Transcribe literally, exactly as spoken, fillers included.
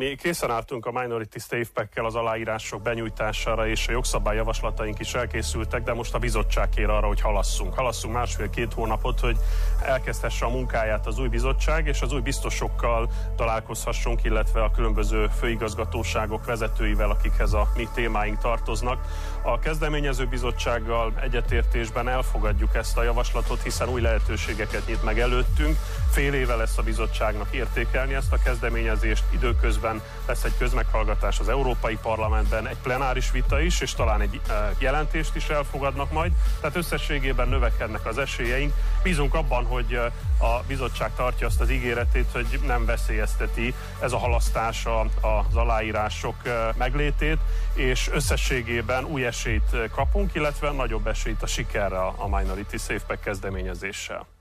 Mi készen álltunk a Minority Safe Pack-kel az aláírások benyújtására, és a jogszabályjavaslataink is elkészültek, de most a bizottság kér arra, hogy halasszunk. Halasszunk másfél-két hónapot, hogy elkezdhesse a munkáját az új bizottság, és az új biztosokkal találkozhassunk, illetve a különböző főigazgatóságok vezetőivel, akikhez a mi témáink tartoznak. A kezdeményező bizottsággal egyetértésben elfogadjuk ezt a javaslatot, hiszen új lehetőségeket nyit meg előttünk. Fél éve lesz a bizottságnak értékelni ezt a kezdeményezést, időközben lesz egy közmeghallgatás az Európai Parlamentben, egy plenáris vita is, és talán egy jelentést is elfogadnak majd. Tehát összességében növekednek az esélyeink. Bízunk abban, hogy a bizottság tartja azt az ígéretét, hogy nem veszélyezteti ez a halasztás az aláírások meglétét, és összességében új esélyt kapunk, illetve nagyobb esélyt a sikerre a Minority Safe Pack kezdeményezéssel.